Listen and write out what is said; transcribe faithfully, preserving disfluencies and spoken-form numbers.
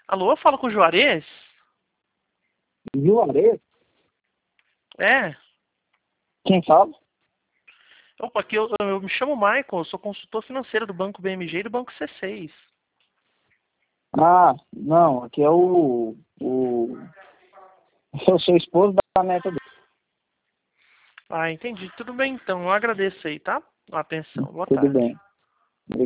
Alô, eu falo com o Juarez? Juarez? É. Quem fala? Opa, aqui eu, eu me chamo Michael, eu sou consultor financeiro do Banco B M G e do Banco C seis. Ah, não, aqui é o. o eu sou esposo da neta dele. Ah, entendi. Tudo bem então, eu agradeço aí, tá? A atenção. Boa Tudo tarde. bem.